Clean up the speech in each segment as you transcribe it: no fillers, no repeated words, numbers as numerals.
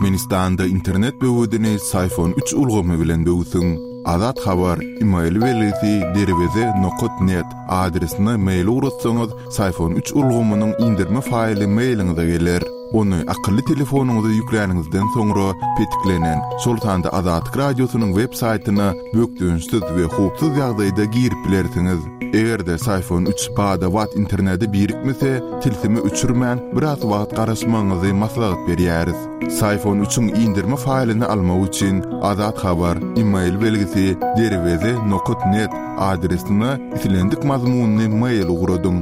Türkmenistan'da internet böwüdini iPhone 3 ulgamy bilen böwsüň. Azat habar email welisi derweze.net adresine mail urutsaňyz iPhone 3 ulgamynyň indirme faýly mailiňize geler. Onu akıllı telefonuňyza ýükläňizden soňra petiklenen Sultanda Azat Radiosynyň web saýtyna bökdüňsiz we hupsuz ýagdaýda girip bilersiňiz. Egerde iPhone 3 bada wat interneti birikmese, tilsimi uçurman biraz wagt garaşmaňyzy maslahat berýäris. iPhone 3'ün indirme faýlyny almak üçin Azat habar email belgisi derweze.net adresine itilendik mazmunny mail ugradyň.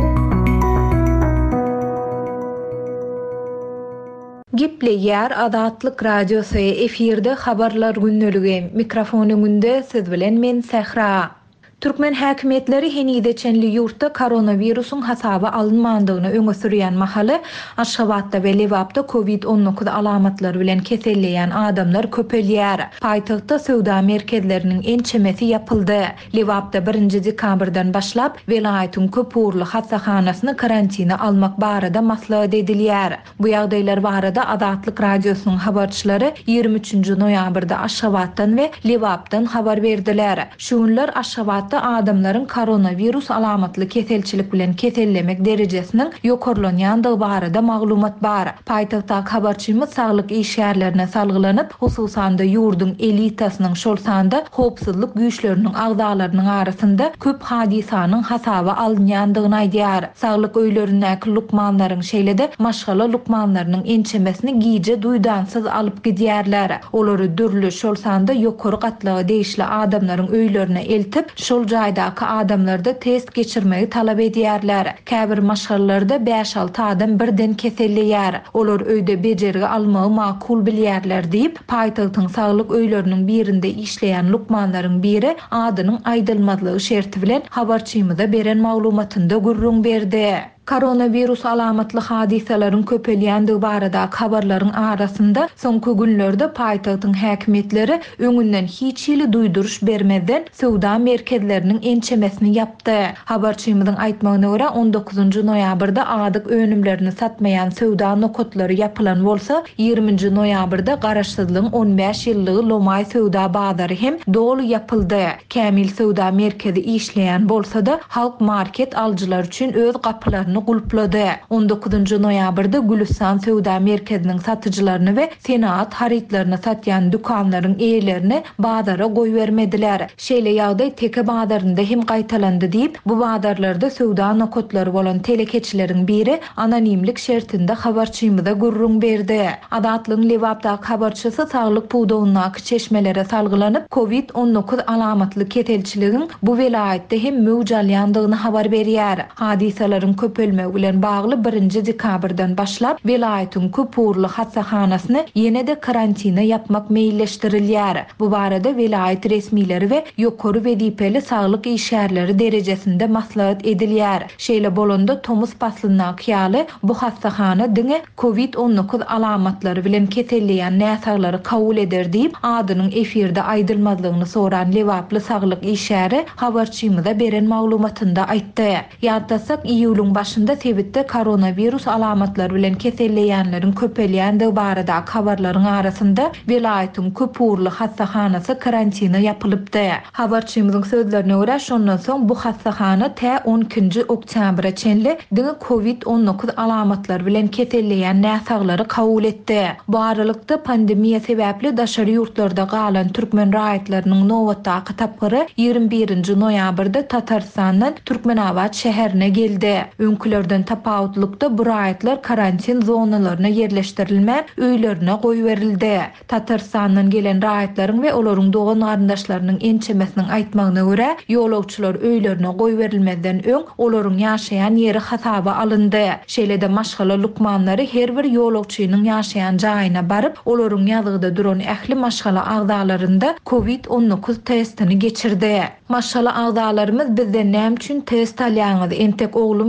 Gipleýär Azatlyk Radiosu efirde habarlar günneligi mikrofonuňda siz bilen men Sehra. Türkmen häkimetleri henideçenli ýurtda koronawirusyň hasaby alınmandygyny öňe sürýän mahaly Aşgabatda we Lewapda COVID-19 alamatlary bilen keselleýän adamlar köpelýär. Paýtagtda sowda merkezleriniň ençemesi yapyldy. Lewapda 1 dekabrdan başlap welaýatyň köpürli hassahanasyny karantina almak barada maslahat edilýär. Bu ýagdaýlar barada Azatlyk Radiosynyň habarçylary 23 noýabrda Aşgabatdan we Lewapdan habar berdiler. Şu günler Aşgabatda adamların koronavirus alamatly keselçilik bilen kesellemek derejesiniň ýokarlanýandygy barada maglumat bar. Paýtagtda habarçymyz saglyk işgärlerine salgylanyp, hususan-da ýurdun elitasynyň şol sanda howpsuzlyk güýçleriniň agdalarynyň arasynda köp hadisanyň hasaby alınýandygyny aýdýar. Saglyk öýlerindäki lukmanlaryň şeýlede maşgala lukmanlarynyň ençemesini giýje duýdansyz alyp gidýärler. Olary dürli şol sanda ýokary gatlagy değişli adamlaryň öýlerine eltip şol jaýdaky adamlarda test geçirmegi talap edýärler. Käbir maşgallalarda 5-6 adam birden keselleýär. Olar öýde bejerigi almagy makul bilýärler diýip paýtagtyň saglyk öýleriniň birinde işleýän lukmanlaryň biri adynyň aýdylmazlygy şerti bilen habarçymyza beren maglumatynda gurrun berdi. Koronavirus alamatly hadisalaryň köpelýändiги barada habarlaryň arasynda soňky günlerde paýtagtyň häkimetleri öňünden hiç ýyly duýduruş bermeden sowda merkezleriniň ençemesini yapdy. Habarçymyzyň aýtmagyna görä 19 noýabrda adyk önümlerini satmayan sowda nokotlary yapylan bolsa, 20 noýabrda garaşsyzlygyň 15 ýyllygy Lomay sowda bazary hem dolu yapyldy. Kämil sowda merkezi işleýän bolsa-da halk market aljylar üçin öz gapylaryny gulplady. 19 noýabrda Gülistan sowda merkeziniň satyjylaryny we senat haritlaryny satýan dukanlaryň eýlerini bazara goýbermediler. Şeýle ýagdaý teke bazarynda hem gaýtalandy diýip, bu bazarlarda sowda nokotlary bolan telekeçileriň biri anonimlik şertinde habarçymyza gurrun berdi. Azatlyň Lewapdaky habarçysy saglyk puwdawyndaky çeşmelere salgylanyp COVID-19 alamatly ketelçiligiň bu welaýatda hem möwjalýandygyny habar berýär. Hadisalaryň köpelmegi bilen bagly 1 dekabrdan başlap welaýatyň köpürli hassahanasyny ýene-de karantina yapmak meýilleşdirilýär. Bu barada welaýat resmileri we ýokary wedipeli saglyk işgärleri derejesinde maslahat edilýär. Şeýle bolanda Tomus paslynaky ýaly bu hassahana diňe COVID-19 alamatlary bilen keselleýän näsaglary kabul eder diýip adynyň efirde aýdylmazlygyny soran Lewaply saglyk işgäri habarçymyza beren maglumatynda aýtdy. Ýatdasak iýulyň başynda Tebitde koronavirus alamatlary bilen keselleýänleriň köpelýändigi barada habarlaryň arasynda welaýatyň köpürli hassahanasy karantina yapylypdy. Habarçymyzyň sözlerine görä şondan soň bu hassahana 12 oktyabra çenli diňe COVID-19 alamatlary bilen keselleýän näsaglary kabul etdi. Bu aralykda pandemiýa sebäpli daşary ýurtlarda galan türkmen raýatlarynyň nowatdaky tapgyry 21 noýabrda Tatarstandan Türkmenabad şäherine geldi. Öňkülerden tapawutlukda bu raýatlar karantin zonalaryna yerleşdirilmän öýlerine goýberildi. Tatarstandan gelen raýatlaryň we olaryň dogan garandaşlarynyň ençemesiniň aýtmagyna görä, ýolagçylar öýlerine goýberilmeden öň olaryň ýaşaýan ýeri hasaba alyndy. Şeýle-de maşgala lukmanlary her bir ýolagçynyň ýaşaýan jaýyna baryp, olaryň ýazgyda duran ähli maşgala agdalarynda COVID-19 testini geçirdi. Maşgala agdalarymyz bizden näme üçin test alýaňyz? Entek oglum gelen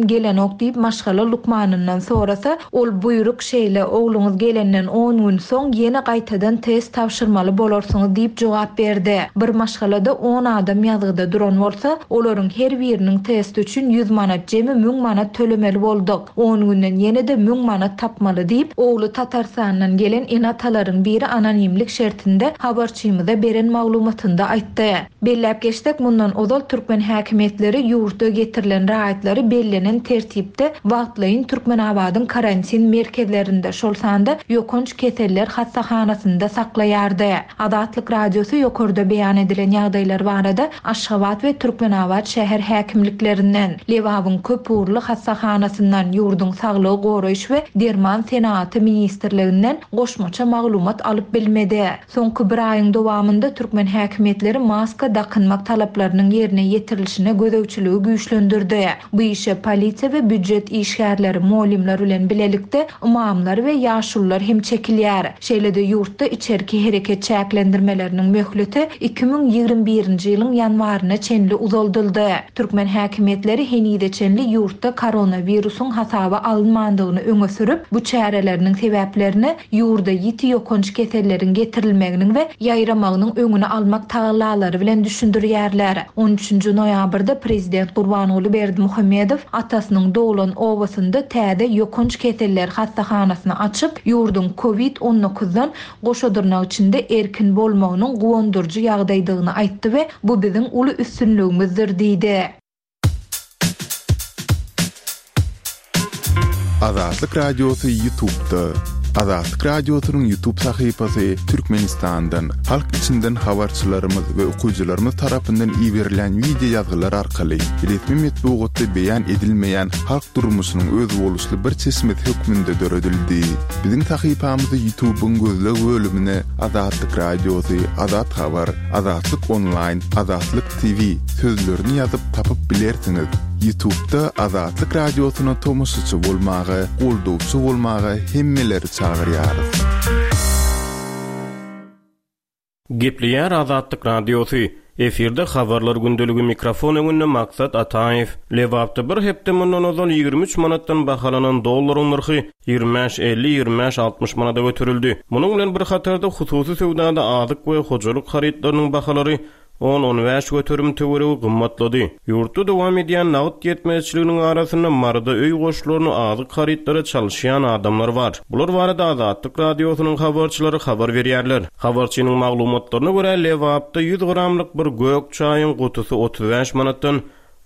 yok diýip maşgala lukmanyndan sorasa, ol buyruk şeýle ogluňyz gelenden 10 gün soň ýene gaýtadan test tapşyrmaly bolarsyňyz diýip jogap berdi. Bir maşgalada 10 adam ýazgyda duran bolsa, olaryň her biriniň test üçin 100 manat jemi 1000 manat tölemeli boldyk. 10 günden ýene de 1000 manat tapmaly diýip oglu Tatarstandan gelen enatalaryň biri anonimlik şertinde habarçymyza beren maglumatynda aýtdy. Belläp geçdik, mundan ozal türkmen häkimetleri ýurtda getirilen raýatlary bellenen tertipde wagtlaýyn Türkmenabadyň karantin merkezlerinde şolsanda ýokunç keseller hastahanasynda saklaýardy. Adatlyk radiosu ýokurda beýan edilen ýagdaýlar barada Aşgabat we Türkmenabad şäher häkimliklerinden, Lewabyň köpurly hastahanasyndan, ýurduň saglygy goraýyş we derman senaty ministrliginden goşmaça maglumat alyp bilmedi. Soňky bir aýyň dowamında türkmen häkimetleri maska dakynmak talaplarynyň ýerine ýetirilişine gözegçiligi güýçlendirdi. Bu işe polisiýa we büdjet işgärleri, molimler bilen bilelikde imamlar we ýaşullar hem çekilýär. Şeýlede ýurtda içerki hereket çäklendirmeleriniň möhleti 2021-nji ýylyň ýanwaryna çenli uzoldyldy. Türkmen häkimetleri henide çenli ýurtda koronavirusyň hasaba alınmandygyny öňe sürüp, bu çäreleriniň sebäplerini ýurda ýiti ýokunç keselleriň getirilmeginiň we ýaýramagynyň öňüni almak taglaalary bilen düşündirýärler. 13-nji noýabrda prezident Gurbanuly Berdimuhammedow atasynyň doğulan obasynda täze ýokunç keseller hastahanasyny açyp, ýurdun COVID-19-dan goşadyrnak içinde erkin bolmagynyň gowandyrjy ýagdaýdygyny aýtdy we bu biziň uly üstünligimizdir diýdi. Azatlyk radiosu YouTube'da. Azatlyk radiosynyň YouTube sahypasy Türkmenistandan, halk içinden habarçylarymyz we okuwçylarymyz tarapyndan iýerilen video ýazgylar arkaly resmi metbuatda beýan edilmeýän halk durmuşynyň öz boluşly bir çeşmet hökmünde döredildi. Biziň sahypamyzy YouTube'un gözleg bölümine Azatlyk radiosu, Azat habar, Azatlyk online, Azatlyk TV sözlerini ýazyp tapyp bilersiňiz. YouTube'da Azatlyk radiosyna tomoşaçy bolmagy, goldowçy bolmagy hemmeleri çagyrýarys. Gepleýär Azatlyk radiosu. Efirde habarlar gündeligi mikrofon öňünde Maksat Ataýew. Lewapda bir hepde mundan ozal 23 manatdan bahalanan dollaryň narhy 25-50-25-60 manata götürildi. Munyň bilen bir hatarda hususy sowdada azyk we hojalyk haritlarynyň bahalary 10-15 götürüm töweregi gymmatlady. Ýurtda dowam edýän nagd ýetmezçiliginiň arasynda marda öý goşlaryny azyk haritlara çalyşýan adamlar bar. Bular barada Azatlyk radiosynyň habarçylary habar berýärler. Habarçynyň maglumatlaryna görä Lewapda 100 gramlyk bir gök çaýyň gutusy 35 manatdan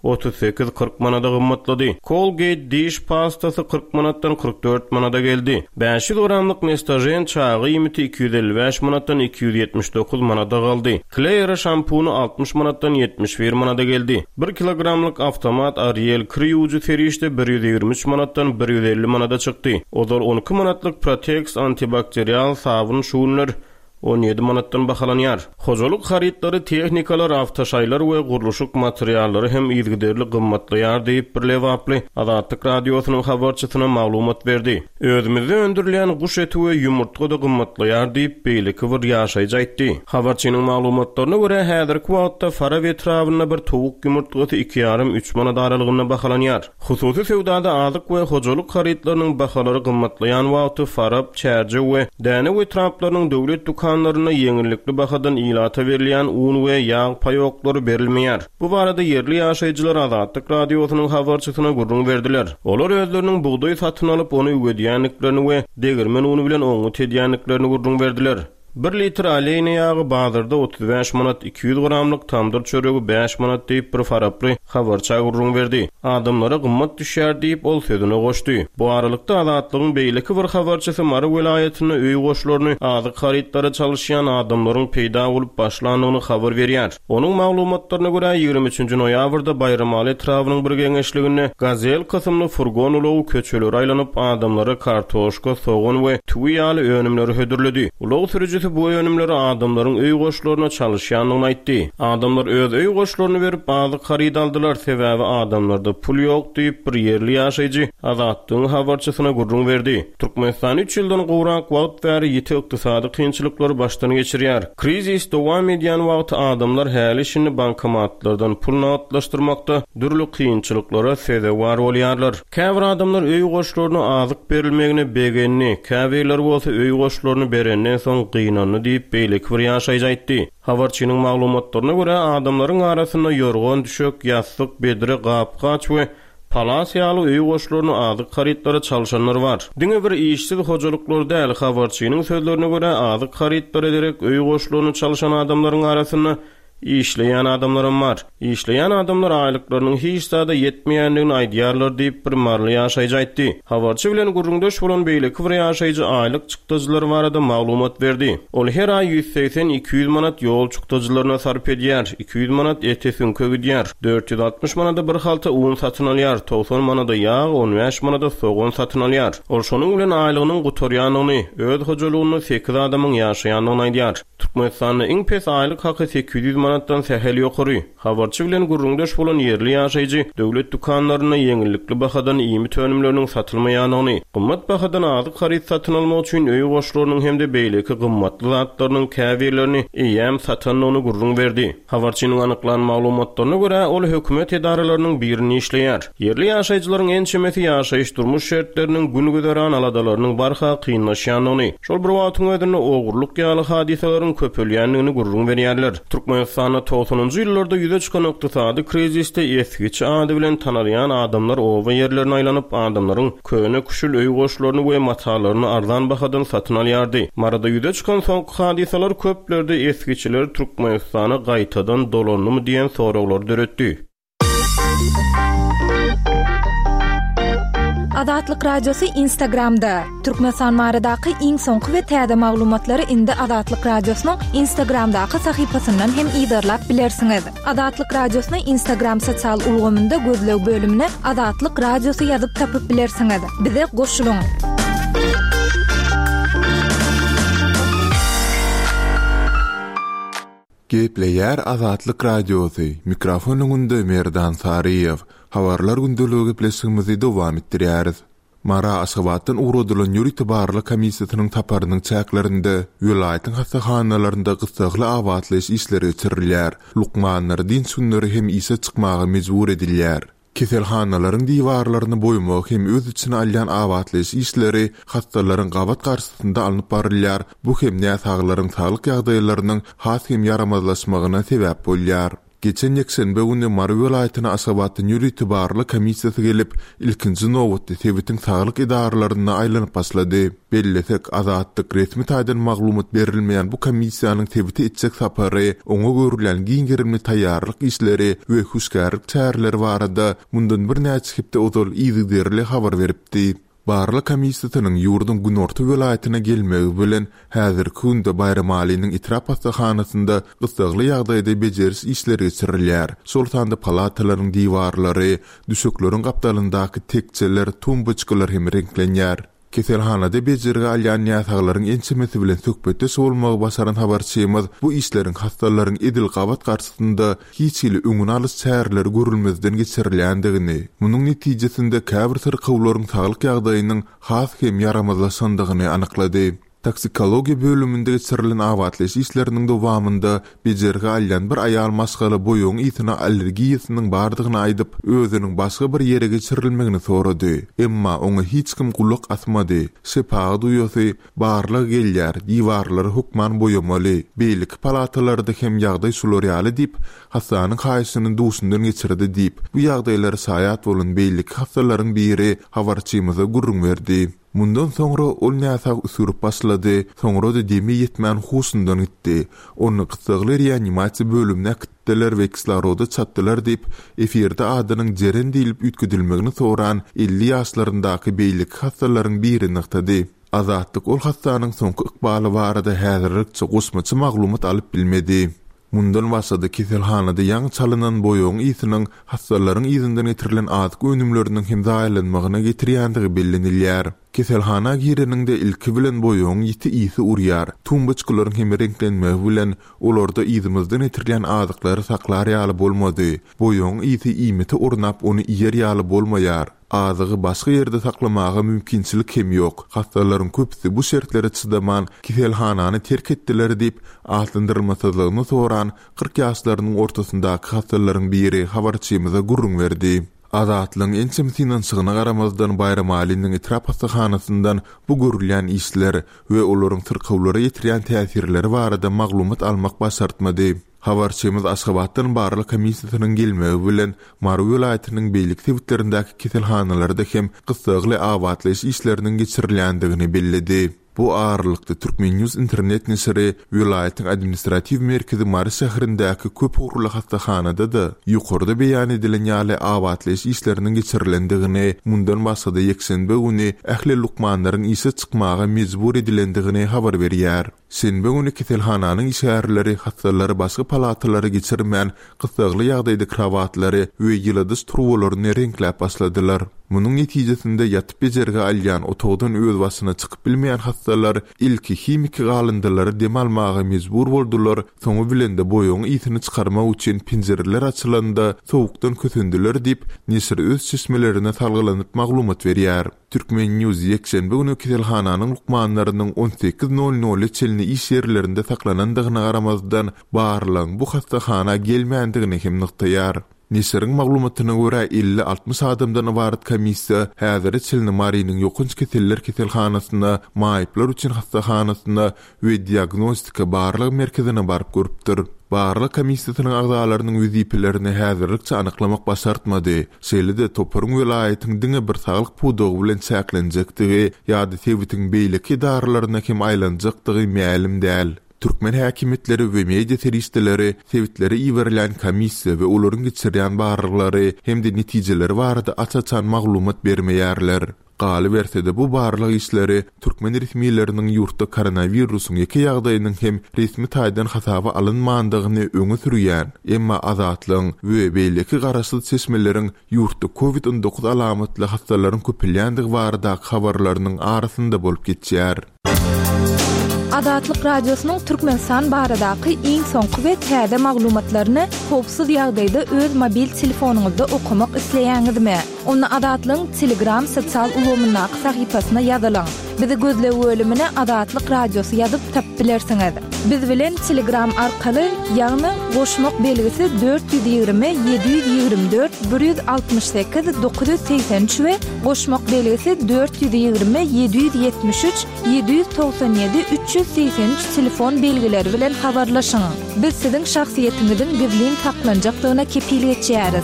38-40 manada gymmatlady. Colgate diş pastasy 40 manatdan 44 manada geldi. 500 gramlyk Nestagen çağı ýymity 255 manatdan 279 manada galdy. Clear şampuny 60 manatdan 71 manada geldi. 1 kilogramlyk avtomat Ariel kryuwjy ferişde 123 manatdan 150 manada çykdy. Ozal 12 manatlyk Protex antibakterial sabun şuwunlar 17 manatdan bahalanýar. Hojalyk haritlary, tehnikalar, awtoşaýlar we guruluşyk materiallary hem ýygyderli gymmatlaýar diýip bir Lewaply Azatlyk radiosynyň habarçysyna maglumat berdi. Özümizde öndürilen guş eti we ýumurtga da gymmatlaýar diýip beýleki bir ýaşaýjy aýtdy. Habarçynyň maglumatlaryna görä häzirki wagtda fara we trawyna bir towuk ýumurtgasy 2,5-3 manat aralygynda bahalanýar. Hususy sowdada azyk we hojalyk haritlarynyň bahalary gymmatlaýan wagty fara, çärje we däne we traplarynyň döwlet kanlarına yeňillikli bahadan ilata berilýän un we ýağ paýoklary berilmeýär. Bu barada yerli ýaşaýjylar Azatlyk radiosynyň habarçysyna gurrun berdiler. Olar özleriniň buğday satyn alyp ony öwedýänliklerini we degirmen uny bilen oňy tedýänliklerini gurrun berdiler. 1 litr aleyna ýagy bazarda 35 manat, 200 gramlyk tamdyr çöregi 5 manat diýip bir faraply habarça gurrun berdi. Adamlara gymmat düşýär diýip ol sözüne goşdy. Bu aralykda Azatlygyň beýleki bir habarçysy Mary welaýatyna öý goşlaryny azyk haritlary çalyşýan adamlaryň peýda bolup başlandygyny habar berýär. Onuň maglumatlaryna görä 23-nji noýabrda Bayramaly trawynyň bir geňeşliginde Gazel kysymly furgon ulagy köçeleri aýlanyp adamlara kartoşka, soğan we tüýýaly önümleri hödürledi. Ulagy sürüjüsi tarafi bu önümleri adamların öý goşlaryna çalışýanyny aýtdy. Adamlar öz öý goşlaryny berip bazı haryt aldylar, sebäbi adamlarda pul ýok diýip bir yerli ýaşaýjy Azatlygyň habarçysyna gurrun berdi. Türkmenistan 3 ýyldan gowrak wagt bäri ýeti ykdysady kynçylyklary başdan geçirýär. Krizis dowam edýän wagt adamlar häli şini bankomatlardan pul nagatlaşdyrmakda dürli kynçylyklara sebäpkär bolýarlar. Käbir adamlar öý goşlaryna azyk berilmegine begenni, käbirler bolsa öý goşlaryny berenden soň gynanny diýip beýlik bir ýaşaýjy. Habarçynyň maglumatlaryna görä adamlaryň arasynda yorgon düşök, ýassyk, bedre, gapgaç we palas ýaly öý goşlaryny azyk harytlary çalşanlar bar. Diňe bir işsiz hojalyklar däl, habarçynyň sözlerine görä azyk harytlary ederek öý goşlaryny çalşan adamlaryň arasynda işleyen adamlarım var. İşleyen adamlar aylıklarının hiç sada yetmeyenliğini aydiyarlar deyip bir marlı yaşayacaktı. Havarçı bilen gurrundaş bolan beýle kıvır yaşayıcı aylık çıktıcılar varada maglumat verdi. Ol her ay 180-200 manat yol çıktıcılarına sarp edýär, 200 manat etesin kögüdýär, 460 manada bir halta un satın alýar, 90 manada yağ, 15 manada soğan satın alýar. Ol şonun bilen aylygynyň gutorýanyny, öz hojalygyny 8 adamyň ýaşaýanyny aýdýar. Türkmenistanyň iň pes aylyk haky 800 manatdan sehel ýokary. Habarçy bilen gurrundaş bolan yerli ýaşaýjy döwlet dukanlaryna ýeňillikli bahadan iými tönümleriniň satylmaýanyny, gymmat bahadan azyk haryt satyn almak üçin öý goşlarynyň hemde beýleki gymmatly zatlarynyň käbirlerini eýäm satanyny gurrun berdi. Habarçynyň anyklanan maglumatlaryna görä ol hökümet edaralarynyň birini işleýär. Yerli ýaşaýjylaryň en çemeti ýaşaýyş durmuş şertleriniň günügüderan aladalarynyň barha kynlaşýanyny, şol bir wagtyň özünde ogurluk ýaly hadiselerin köpelýänligini gurrun berýärler. Türkmenistanyň 90-njy ýyllarda ýüze çykan ykdysady kriziste eskiç ady bilen tanalýan adamlar owa ýerlerine aýlanyp adamlaryň köne kuşul öý goşlaryny we matalaryny arzan bahadan satyn alýardy. Marada ýüze çykan soňky hadisalar köplerde eskiçiler Türkmenistana gaýtadan dolandymy diýen soraglar döretdi. Azatlyk radiosu Instagramda. Türkmenistan maradaky iň soňky we täze maglumatlary indi Azatlyk radiosynyň Instagramdaky sahypasyndan hem ýydarlap bilersiňiz. Azatlyk radiosyny Instagram sosial ulgamynda gözleg bölümine Azatlyk radiosu ýazyp tapyp bilersiňiz. Bize goşulyň. Gepleýär Azatlyk radiosu. Mikrofonuňda Merdan Saryýew. Habarlar gündöligi pleşigimizi dowam etdirýäris. Mara Aşgabatdan uğradylan ýuri itibarly komissiýasynyň taparynyň çäklerinde welaýatyň hastahanalaryna gysgaly awatlaş işleri geçirilýär. Lukmanlar din sünneri hem ise çykmagy mejbur edilýär. Keselhanalaryň diwarlaryny boýmak hem öz içine alýan awatlaş işleri hastalaryň gabat garşysynda alınıp barylýar. Bu hem näsaglaryň saglyk ýagdaýlarynyň has hem yaramazlaşmagyna sebäp bolýar. Geçen ýekşenbe günü Mara welaýatyna Aşgabatdan ýuri itibarly komissiýasy gelip ilkinji nowatda Tebitiň saglyk idaralaryna aýlanyp başlady. Bellesek Azatlyk resmi taýdan maglumat berilmeýän bu komissiýanyň Tebiti etjek sapary, oňa görülen giňgerimli taýýarlyk işleri we huşgarlyk çäreleri barada mundan bir näçe hepde ozal ýygyderli habar beripdi. Barly komissiýasynyň ýurdun günorta welaýatyna gelmegi bilen häzirki günde Bayram Aliýanyň itirap hastahanasynda gysgaly ýagdaýda bejeriş işleri geçirilýär. Şol sanda palatalaryň diwarlary, düşekleriň gapdalyndaky tekçeler, tumbuçkalar hem renklenýär. Keselhanada bejirge alýan ýasaglaryň ençemesi bilen söhbetde bolmagy basaran habarçymyz bu işleriň hastalaryň edil gabat garşysynda hiç hili öňüne alys çäreleri görülmezden geçirilýändigini, munyň netijesinde käbir syrkawlaryň saglyk ýagdaýynyň has hem yaramazlaşandygyny anyklady. Toksikologiya bölümünde geçirilen awatlaş işlerinin dowamında bejerge alýan bir aýal maşgaly boýun ýetine allergiýasynyň bardygyny aýdyp özüniň başga bir ýere geçirilmegini sorady. Emma oňa hiç kim gulak asmady. Şepa duýasy barlyk gelýär, diwarlary hukman boýamaly. Beýlik palatalarda hem ýagdaý sulorýaly diýip hastanyň haýysynyň duşundan geçirdi diýip bu ýagdaýlary saýat bolan beýlik hastalaryň biri habarçymyza gurrun berdi. Mundan sonra ol näsag üsürüp başlady, sonra da demi yetmän husundan gitdi. Onu gysgaly reanimasiýa bölümine kitdiler we kislorodda çatdylar diýip efirde adynyň jeren diýilip ütküdilmegini soran 50 ýaşlaryndaky beýlik hastalaryň biri nyktady. Azatlyk ol hastanyň soňky ykbaly barada häzirlikçe gosmaçy maglumat alyp bilmedi. Mundan başlady keselhanada ýaňy çalynan boýun ýetiniň hastalaryň ýyzyndan getirilen adyk önümleriniň hem daýlanmagyna getirýändigi bellenilýär. Keselhana gireninde ilki bilen boýuň ýiti ýiti urýar. Tumbaçkylaryň hem renklenmegi bilen olarda ýydymyzdan etirilen azyklary saklar ýaly bolmady. Boýuň ýiti ýmiti urnap ony ýer ýaly bolmaýar. Azygy başga ýerde saklamagy mümkinçilik hem ýok. Hastalaryň köpüsi bu şertlere çydaman keselhanany terk etdiler diýip atlandyrmasyzlygyny soran 40 ýaşlarynyň ortasyndaky hastalaryň biri habarçymyza gurrun berdi. Azatlyň ensemsinden sygyna garamazdan Bayram Ali'nin itiraf hastahanasyndan bu görülen işler we olaryň tyrkawlara ýetirýän täsirleri barada maglumat almak başartmady. Habarçymyz Aşgabatdan barly komissiýasynyň gelmegi bilen Mary welaýatynyň beýlik sebitlerindäki keselhanalarda hem gysgly awatlaş işleriniň geçirilýändigini bellidi. Bu ağırlıkta Türkmen News internet nesiri vilayetin administrativ merkezi Mary şäherindäki köp uğurlu hastahanada da ýokarda beýan edilen ýaly awatlaş işleriniň geçirilendigini, mundan başga ýeksenbe güni ähli lukmanlaryň ise çykmaga mejbur edilendigini habar berýär. Senbe güni keselhananyň işgärleri hastalary başga palatalara geçirmän gysgly ýagdaýda krawatlary we ýylydys turwalaryny renkläp başladylar. Munyň netijesinde ýatyp bejerge alýan otogdan öz başyna çykyp bilmeýän hastalar ilki himik galındylary dem almagy mejbur boldular. Soňu bilen de boýuň ýetini çykarmak üçin pinjereler açylanda sowukdan kösündiler diýip nesir öz çeşmelerine salgylanyp maglumat berýär. Türkmen News ýekşenbe güni keselhananyň lukmanlarynyň 18:00 çelini iş ýerlerinde saklanandygyna garamazdan barlyň bu hastahana gelmändigini hem nyktaýar. Nesiriň maglumatyna görä 50-60 adamdan ibaret komissiýa häzir çelini Marynyň ýokynç keseller keselhanasyna, maýyplar üçin hastahanasyna we diagnostika barlyk merkezine baryp görüpdir. Barlyk komissiýasynyň agzalarynyň wezipelerini häzirlikçe anyklamak başartmady. Şeýle-de Toparyň welaýatynyň diňe bir saglyk pudugy bilen çäklenjekdigi ýa-da sebitiň beýlik idaralaryna kim aýlanjakdygy mälim däl. Türkmen häkimetleri we media teristleri sebitleri iwerilen komissiýa we olaryň geçirýän barlyklary hem-de netijeleri barada açaçan maglumat bermeýärler. Galy berse-de bu barlyk işleri Türkmen resmiýetleriniň ýurtda koronawirusyň ýeke ýagdaýynyň hem resmi taýdan hasaba alynmandygyny öňe sürýän, emma azatlyň we beýleki garaşly seçmeleriň ýurtda COVID-19 alamatly hastalaryň köpelýändigi barada habarlarynyň arasynda bolup geçýär. Azatlyk radiosynyň Türkmenistan baradaky iň soňky we täze maglumatlaryny howpsuz ýagdaýda öz mobil telefonuňyzda okumak isleýäňizmi? Onu Azatlyň Telegram sosial ulgamynyň sahypasyna ýazylaň. Bizi gözle bölümine Azatlyk radiosu ýazyp tapyp bilersiňiz. Biz bilen Telegram arkaly ýagny goşmak belgisi 420 724 168 983 we goşmak belgisi 420 773 797 383 telefon belgileri bilen habarlaşyň. Biz siziň şahsiýetiňiziň gizlin saklanjakdygyna kepillik etýäris.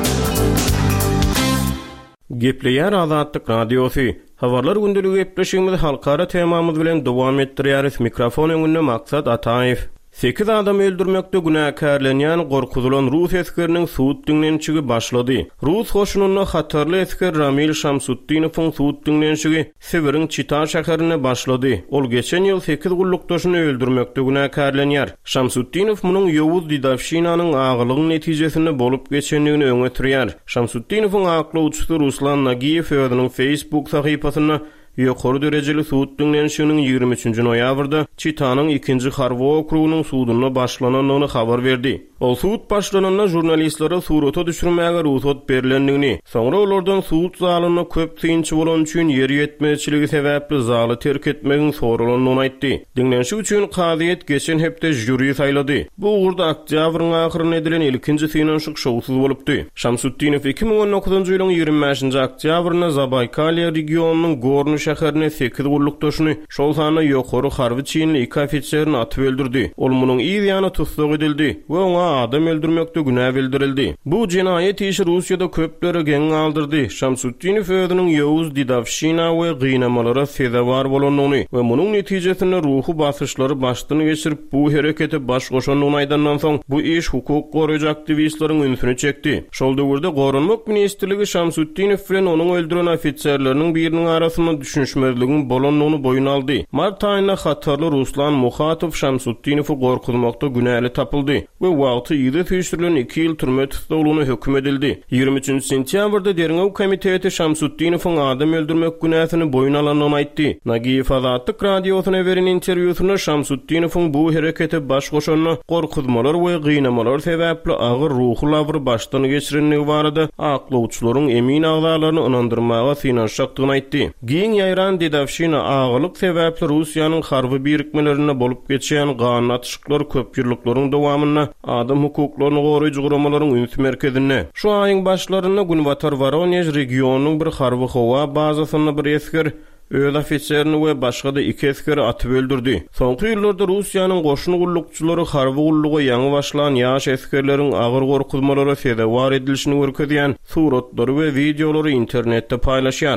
Gepleýär Azatlyk radiosu. Habarlar gündüligi gepleşigimiz halkara temamyz bilen dowam etdirýäris. Mikrofon öňünde Maksat Ataýew. 8 adam öldürmekde günahkarlanýan gorkuzulan Rus eskeriniň suud dinlenşigi başlady. Rus hoşununy hatarly esker Ramil Şamsutdinowyň suud dinlenşigi Sibiriň Çita şäherine başlady. Ol geçen ýyl 8 gullukdaşyny öldürmekde günahkarlanýar. Şamsutdinow munyň ýowuz didawşinanyň agylygyň netijesinde bolup geçenligini öňe sürýär. Şamsutdinowyň aklawçysy Ruslan Nagiyew özüniň Facebook sahypasyna ýokary derejeli suud dinlenşiginiň 23-nji noýabrda Çitanyň 2-nji Harwo okrugynyň suudyna başlananyny habar berdi. Ol suud başlananda jurnalistlere surata düşürmäge ruhsat berilendigini, soňra olardan suud zalyna köp tynçy bolan üçin ýer ýetmezçiligi sebäpli zaly terk etmegiň sorulanyny aýtdy. Dinlenşik üçin kadyet geçen hepde jüri saýlady. Bu ugurda oktýabryň ahyryna edilen ilkinji synanyşyk şowsuz bolupdy. Şamsutdinow 2019-njy ýylyň 25-nji oktýabryna Zabaykaliýa regionunyň Gorny şäherine 8 gullukdaşyny şol sany ýokary harby çynly 2 ofitserini atyp öldürdi. Ol munyň ýa-da tutsak edildi we oňa adam öldürmekde günah bildirildi. Bu jinayet işi Russiýada köplere geň aldyrdy. Şamsutdinow özüniň ýowuz didawşina we gynamalara sebäpdar bolanyny we munyň netijesinde ruhy basyşlary başdan geçirip bu herekete baş goşanyny aýdandan soň bu iş hukuk goraýjy aktivistleriň ünsüni çekdi. Şol döwürde Gorunmak ministrligi Şamsutdinow bilen onuň öldüren ofitserleriniň biriniň arasynda düşünşmezligiň bolanlygyny boyun aldy. Mart aýyna Hatarly Ruslan Muhatov Şamsutdinowy gorkutmakda günäli tapyldy we wagty ýygy tüýşdirilen 2 ýyl türme tutulugyny hökm edildi. 23 sentýabrda Derňew komiteti Şamsutdinowyň adam öldürmek günäsini boyun alanyny aýtdy. Nagiýew Azatlyk radiosyna beren interwýusynda Şamsutdinowyň bu herekete baş goşanyny gorkutmalar we gynamalar sebäpli agyr ruhy lawry başdan geçirenligi barada aklawçylaryň emin agzalaryny ynandyrmaga synanşakdygyny aýtdy. Giň ýaýran Dedawşina agylyk sebäpli Russiýanyň harby birikmelerine bolup geçen ganun atışyklar köp ýyllyklaryň dowamyna adam hukuklaryny goraýjy guramalaryň üns merkezine. Şu aýyň başlaryna Gunvatar Voronezh regionunyň bir harby howa bazasyna bir esker öz ofitserini we başga da 2 eskeri atyp öldürdi. Soňky ýyllarda Russiýanyň goşun gullukçylary harby gullugy ýaňy başlan ýaş eskerleriň agyr gorkutmalara sebäp edilişini görkezýän suratlary we videolary internetde paýlaşýar.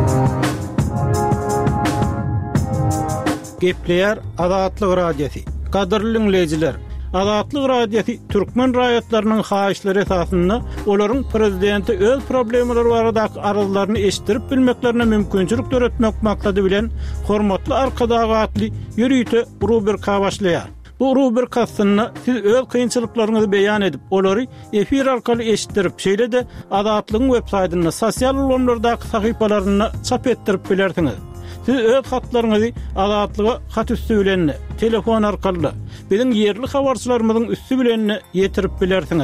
Gepleýär Azatlyk radiosi. Gadyrly dinleýijiler, Azatlyk radiosi türkmen raýatlarynyň haýyşlary esasynda olaryň prezidenti öz problemleri barada arazlaryny eşitdirip bilmeklerine mümkinçilik töretmek maksady bilen hormatly arkadaşly ýürüýte rubrika başlaýar. Bu rubrikasynda siz öz kynçylyklaryňyzy beýan edip, olary efir arkaly eşitdirip, şeýle-de Azatlygyň web saýtyna, sosial ulanlardaky sahypalaryna çap etdirip bilersiňiz. Siz öz hatlaryňyzy Azatlyga hat üstü bilen telefon arkaly biziň ýerli habarçylarymyzyň üstü bilen ýetirip bilersiňiz.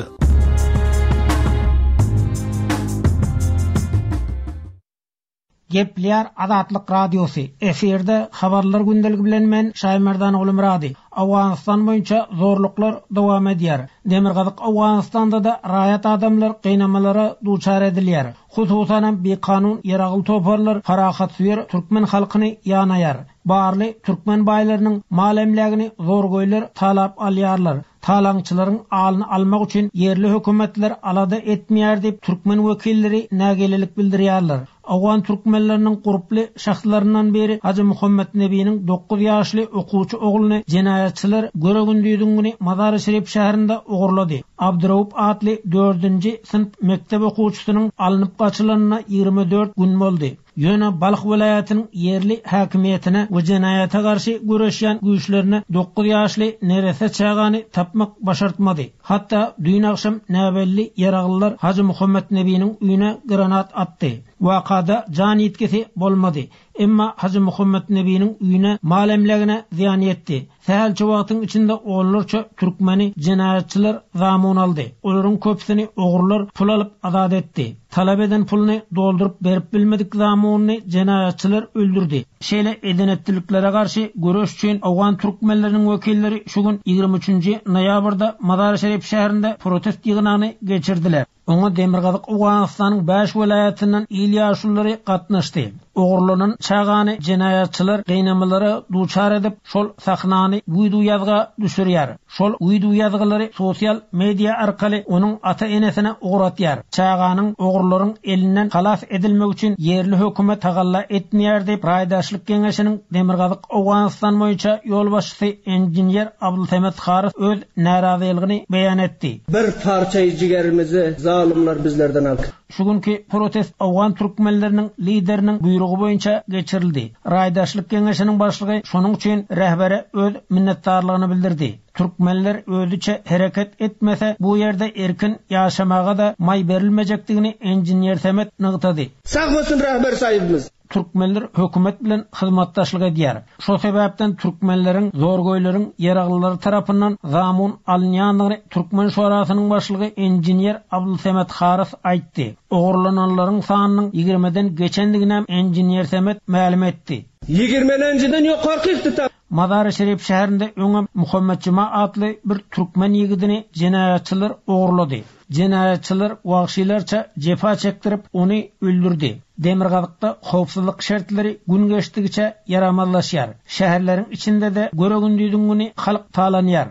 Gepleýär Azatlyk radiosu. Eferde habarlar gündeligi bilen men Şaýmerdan oğlu Murady. Awganistan boýunça zorluklar dowam edýär. Demirgazyk Awganistanda da raýat adamlar gynamalara duçar edilýär. Hususan bir kanun ýaragıl toparlar farahat süýer türkmen halkyny ýanaýar. Barly türkmen baýlarynyň malemlegini zor goýlar talap alýarlar. Talaňçylaryň alyny almak üçin yerli hökümetler alada etmeýär diýip türkmen wekilleri nägelelik bildirýärler. Awgan türkmenleriniň guruply şahslaryndan biri Hacı Muhammed Nebi'nin 9 ýaşly okuwçy ogluny jinayatçylar göregündiýdigini Mazar Şerif şäherinde ogurlady. Abdurrahman adly 4-nji sınıf mektep okuwçysynyň alınıp gaçylanyna 24 gün boldy. Ýöne Balyk welaýatynyň yerli häkimiýetine we jinayata garşy güreşýän güýçlerine 9 ýaşly nerese çagany tapmak başartmady. Hatda dün akşam näbelli ýaraglylar Hacı Muhammed Nebi'nin üýüne granat atdy. Wakada can yetkisi bolmady. Emma Hacı Muhammed Nebi'nin üýüne malemlegine ziyan ýetdi. Sähälçe wagtyň içinde oğullarça türkmeni jinayatçylar zamun aldy. Olaryň köpsini ogurlar pul alyp azat etdi. Talap eden pulny doldurup berip bilmedik zamuny jinayatçylar öldürdi. Şeýle edenetdiliklere garşy göreş üçin Awgan türkmenleriniň wekilleri şu gün 23 noýabrda Mazar Şerif şäherinde protest ýygynyny geçirdiler. Oňa Demirgazyk Awganistanyň 5 welaýatyndan ýaşulary gatnaşdy. Ogurlanan çagany jinayatçylar gynamalara duçar edip şol sahnany video ýazga düşürýär. Şol video ýazgylary sosial media arkaly onuň ata-enesine ogratýar. Çaganyň ogurlaryň elinden halas edilmek üçin yerli hökümet tagalla etmeýär diýip Raýdaşlyk Geňeşiniň Demirgazyk Awganistan boýunça ýolbaşçysy enjinier Abdulsamet Haris öz närazylygyny beýan etdi. Bir parça jigerimizi zalimler bizlerden aldy. Şu günkü protest Awgan türkmenleriniň lideriniň buyrugy boýunça geçirildi. Raýdaşlyk Geňeşiniň başlygy şonuň üçin rehbere öz minnetdarlygyny bildirdi. Türkmenler özüçe hereket etmese bu ýerde erkin ýaşamaga da may berilmejekdigini enjinier Semet nygtady. Sag bolsun rehber saýybymyz. Türkmenler hökümet bilen hyzmatdaşlyk edýär. Şo sebäpden türkmenleriň zor goýlaryň ýaraglylary tarapyndan zamun alınýanlygyny Türkmen şurasynyň başlygy enjinier Abdulsamet Haris aýtdy. Ogurlananlaryň sanynyň 20den geçendigini enjinier Semet ma'lum etdi. 20-den ýokarky Mazar Şerif şäherinde öňe Muhammed Cuma adly bir türkmen ýigidini jinayatçylar ogurlady. Jinayatçylar wagşylarça jefa çekdirip onu öldürdi. Demirgazykda howpsuzlyk şertleri gün geçdigiçe ýaramazlaşýar. Şäherleriň içinde de göregündiýdigini halk talanýar.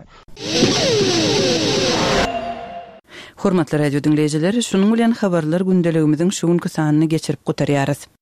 Hormatly radio dinleýijiler, şunuň bilen habarlar gündeligimiziň şu günkü sanyny geçirip gutarýarys.